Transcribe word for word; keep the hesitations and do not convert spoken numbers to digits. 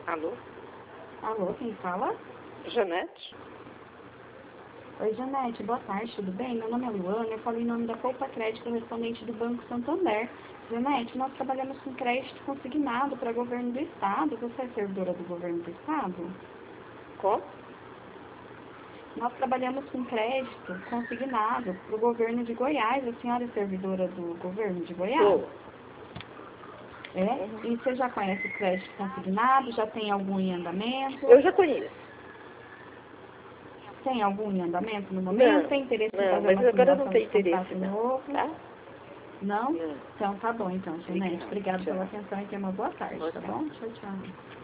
Alô? Alô, quem fala? Janete? Oi, Janete, boa tarde, tudo bem? Meu nome é Luana, eu falo em nome da Poupa Crédito, correspondente do Banco Santander. Janete, nós trabalhamos com crédito consignado para governo do Estado. Você é servidora do governo do Estado? Como? Nós trabalhamos com crédito consignado para o governo de Goiás. A senhora é servidora do governo de Goiás? Sou. É? E você já conhece o crédito consignado? Já tem algum em andamento? Eu já conheço. Tem algum em andamento no momento? Não, Tem interesse em não, fazer mas uma agora não simulação tem de interesse contrato não, novo? tá? Não? Não. Então tá bom, então, Janete. Obrigada. Obrigada Tchau. pela atenção e tenha uma boa tarde, Boa tá tarde. bom? Tchau, tchau.